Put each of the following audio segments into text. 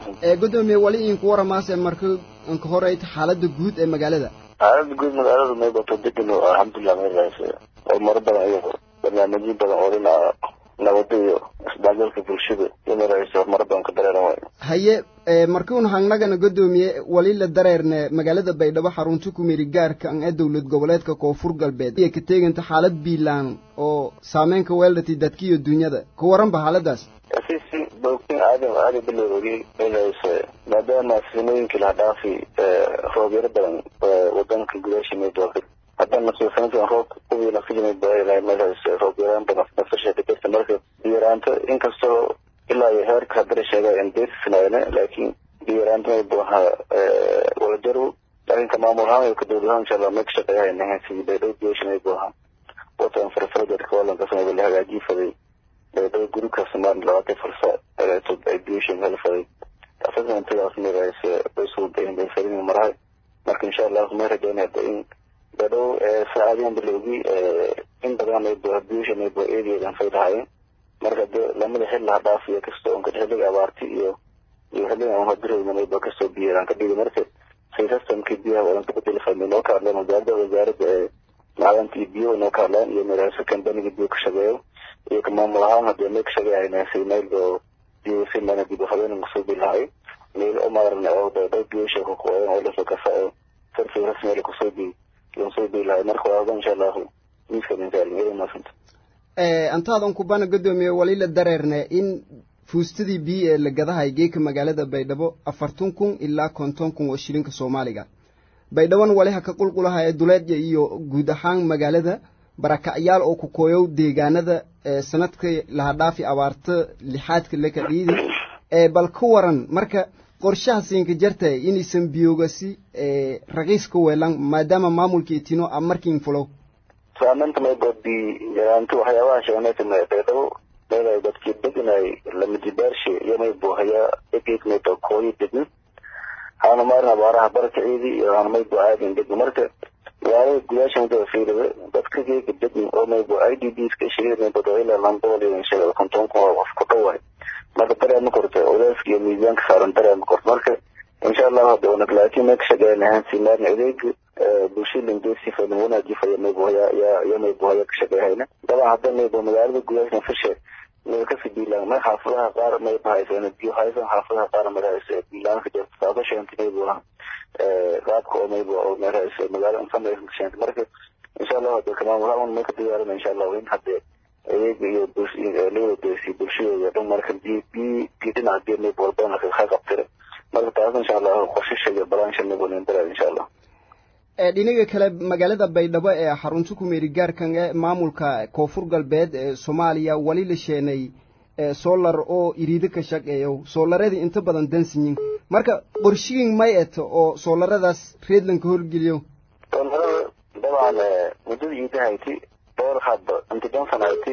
gudoomiye wali in ku waramaas markii aan ka horeeyay xaaladda guud ee magaalada xaaladda guud magaalada ma bato degan oo alxamdulillah ma raasay oo mar badan iyo barnaamijyo badan oo dhinaca nabadda iyo isdhexgalka bulshada iyo raasay mar badan ka dareeray haye markii uu hangnagana gudoomiye wali la dareerne magaalada Baydhabo xarunta ku meeri gaarka ee dawlad goboleedka Koonfur Galbeed ee ka teeganta xaalad biilaan oo saameyn ka weeldatay dadkii dunyada ku waran ba xaaladaas asisi booqin aadi bilowgii inaysa maadaama sinooyinkii la dhaafay roobyada badan wadanka gudaashiisa doortay haddana soo sanadkan roob u la filimay baa meesha roobyada badan nafsha dadka marka diiraanta inkastoo ilaa heerka hadda sheegay in deedsanaayna laakiin diiraanta baa wala jaro laakiin kama maamulaha ka dowladda insha Allah ma ka shaqeeyay si Baydhabo diishanay baa watan farfarada koolan ka sameeyay la hagaajiyay faday Baydhabo guriga Soomaaliya labaatan farsa ay diishan hal faday asaga inta asmi raayay soo deeyn farin maray marka insha Allah ma rajaynaa in Baydhabo saacadeen bilowgii in badan ay diishan ay eedeedan faydahay marka lamada xil la dhaafiyo kasto oo ka dhigay abaarti iyo xilliga aan hadreeyay ba ka soo biiraan ka dhigay marka systemkii biyaha oo inta bedel fahmino ka hadlay wasaaradda maalintii biyo noo ka hadlaan iyo meelaha kambaniga biyo ka shaqeeyo iyo kama maamulaha hadda ma ka shaqeeyay siinayl oo biyo si mana dib u habeen soo bilaay meel oo maarna oo biyo shaqo ku oo la soo kafaa farsi rasmi ku soo bilaay marka waa insha Allah miiska inta ma fahmta antaadan ku bana gudoomiye wali la dareerne in fuustadii biyo ee la gadahay geeka magaalada Baydhabo 40,000 ilaa 50,000 oo shilinka Soomaaliga Baydhabo wali ha ka qulqulaha ee duleed iyo guud ahaan magaalada barakacayaal oo ku kooyow deegaanada sanadkii la dhaafi abaarta lixaadka la ka dhiidi bal ku waran marka qorshaha siinka jartay inaysan biyogasi raqiis ku weelan maadaama maamulkii tino markiin fulo saamanta ma godbi yaraantu waxyaabaha sheegnay ma Baydhabo meelay dadkii deganay lama jibaarshe yamay boohaya egeednay kooyi degan haana marna baaraha barkeedii iyo haana may boohaadin degan marka waa gudaashan fiirada dadka degan oo may boo IDPs ka shaqeynay badooyla lamboole insha Allah konton ko qof ku dhawaay marka dareen kortay olaas iyo miisaanka saaran dareen kortay marka insha Allah hadda ona laakiin ma ka shaqeynaa simaan adeeg bulshada intii fadlan wanaagii fayay ya may boohaya ka shaqeeyna dabcan hadda may boo magaalada gudaashan fishay meel ka fidilaan ma xaafadaha qaar may bahaysana biyo haysan xaafadaha qaar ma raasay bilaan ka jirta taasoo sheentay buu qaabka oo may boo ma raasay magaalada inta ay sheentay marka insha Allah hadda kama waxaan ma ka diyaarina insha Allah in hadda ayeeg iyo bulshada dhan marka dina hadii may boo baan ka qabtay marka taas insha Allah qorshe balaansha ma boo inta insha Allah dhinaga kale magaalada Baydhabo ee xarunta ku meeri gaarkan ee maamulka Koonfur Galbeed ee Soomaaliya wali la sheenay solar oo iriida ka shaqeeyo solaradii inta badan dansiin marka qorshiin may eto oo solaradaas reedlanka horgeliyo dabcan mudadii tahayti door hadda inta dansanaytay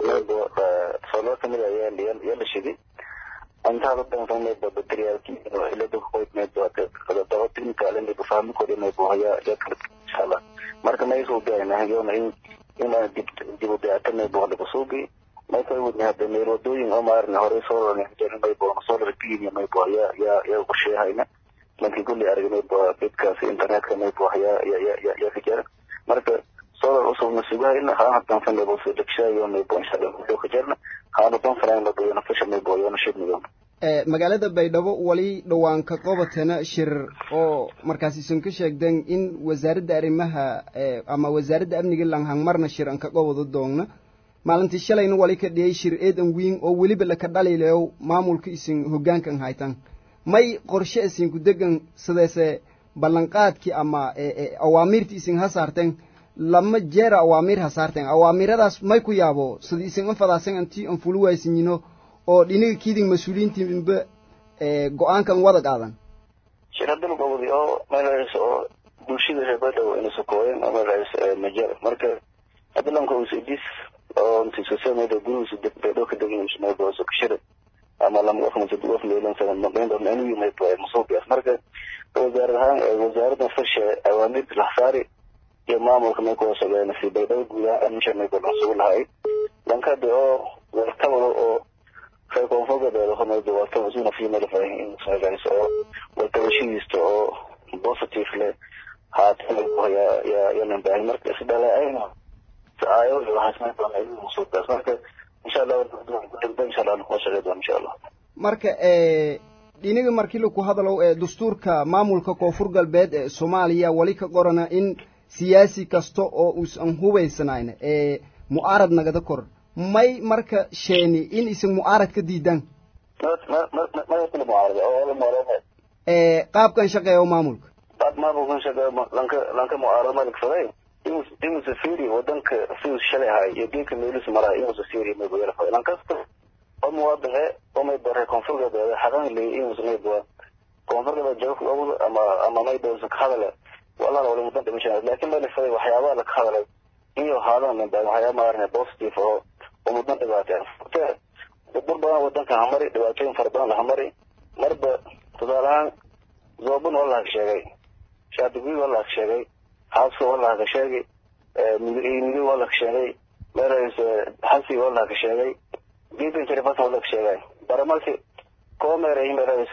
solar kamid ayaa la shidi anta dadka samay batariyalki ila dadku may doonto technical inay fahmi koodeen boohaya insha Allah marka may soo gaarnaa in dib u daatamay boohada suuqi may ka wadna hadda meerodooyin oo maarna hore soo roonay may boohana solar PV may boohaya ya qorsheyayna markii kulli aragnay dadkaas internetka may boohaya ya fikir marka solar usoo masuuga in haatan fan loo soo degshayo may boohana insha Allah ku jirna haana tan faraan la boohana fashamay boohana shidniyo magaalada Baydhabo wali dhawaan ka qobatana shir oo markaas isan ka sheegdan in wasaaradda arrimaha ama wasaaradda amniga lanhang marna shir an ka qobado doona maalintii shalayna wali ka dhiyay shir eedan weyn oo waliba la ka dhaliilayo maamulka isin hoggaankan haytan may qorshe isin ku degan sidaasee ballanqaadkii ama awaamirti isin hasaarteen lama jeera awaamir hasaarteen awaamiradaas may ku yaabo sidii isin fadaasan antii an fulu waysinino oo dhinaga kiidin mas'uuliyiintiinba go'aankan wada qaadan shiraadan gobol oo meelahaas oo bulshada reebada inay soo kooyeen ama majal marka hadalkan uu sidis oo intii soo meedo gurus degdeg ka degin isma boo soo kashir ama lama waqti dib u leeyahay sanan ma been doon inuu may boo musuubiya marka wasaaradda farsha awaamir la saari iyo maamulka may ku soo si Baydhabo gudaha aan shanay boo soo lahay lanka oo wartabado oo فيكون فوق هذا هم يدوا توزيع في ملفين مثلا سواء والتوشيش تو بوزيتيف له هات يا نبأ المركز ده لا أينا سأيو اللي حسنا كمان مصوت بس مركز إن شاء الله إن شاء الله نخش إن شاء الله marka dhinaga markii lagu hadalo dastuurka maamulka koonfur galbeed ee Soomaaliya wali ka qorana in siyaasi kasto oo uusan hubaysanayn mu'aarad nagada kor may marka sheeni in isin mu'aarad ka diidan ما يصير معارضة أو معارضة qaabkan shaqeeyo maamulka بعد ما بكون شغال لانك معارضة مالك صغير إيمو سفيري ودنك فيه الشلي هاي يديك ميلوس مرة إيمو سفيري ما يقول لك لانك هم واضحة هم يبغى كونفورم ده حاجة اللي إيمو سميبوا كونفورم ده جوك أول أما ما يبغى سكحلة والله لو مدة مش لكن ما نفسي وحياة لك خالد إيو هذا من ده وحياة ما أرني بوستيف أو ومدة دبعتين الضربة ودنك عمري دبعتين فردان عمري مربى تداران زوبون والله شيء شادوي والله شيء حاسس والله شيء مدري والله شيء مريس حسي والله شيء جيبين تلفات والله شيء برمالك كوميري مريس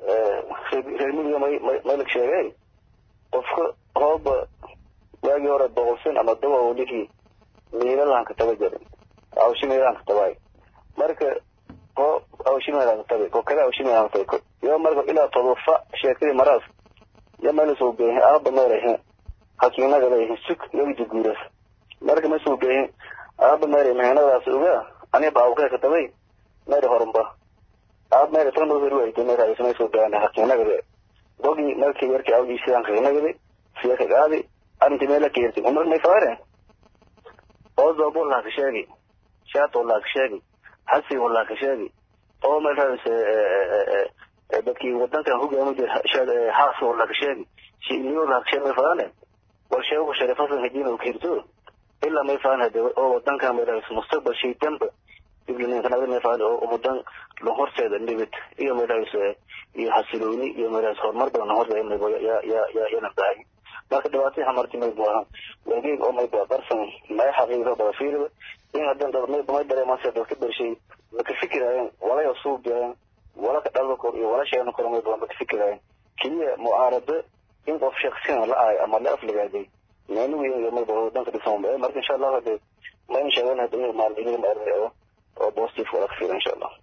خيمي مالك شيء وفق هوب واجي ورا الضغوصين أما الدواء وليكي ميلا لانك تبجر أو شي ميلا لانك تباي مركة هو أو شي ميلا لانك تباي وكذا أو شي ميلا لانك تباي يوم مركة إلى تضفى شاكري مراس يوم نسوا به أب مريه حكينا قبله سك يوجد جورس مركة مسوا به أب مريه مهنا راسوجا أنا باوكا كتباي مريه هرمبا أب مريه ترى نزلوا يتم رئيس مسوا به أنا حكينا قبله دوغي مركة يركي أو جيسان خينا قبله سياق قاضي أنت مالك يرتي عمرك ما يفارق أو زبون لك شيء شات ولا كشيء حسي ولا كشيء أو مثلا بكي ودنك هو جامد حاس ولا كشيء شيء ولا كشيء ما يفارق والشيء وشرفه في الدين وكيرتو إلا ما يفارق أو ودنك مثلا مستقبل شيء تنب يبلغ كنا ما يفعل أو مدن لهور سيد النبت يوم مثلا يحصلوني يوم مثلا صار مرة نهار زي ما يا نبدأ لكن دلوقتي حمرتي ما يبغاها ويجيب أو ما يبغى برسم ما يحقق هذا بفير إن هذا ما يقدر ما يصير كبر شيء لكن فكرة ولا يصوب ولا كتابك ولا شيء نقول ما يبغى بفكرة كلية معارضة إن قف شخصيا لا أما لا أفلق هذه لأنه يوم يبغى دنك تسمع مرة إن شاء الله هذا ما ينشغل هذا مع الدين أو بوستيف ولا كثير إن شاء الله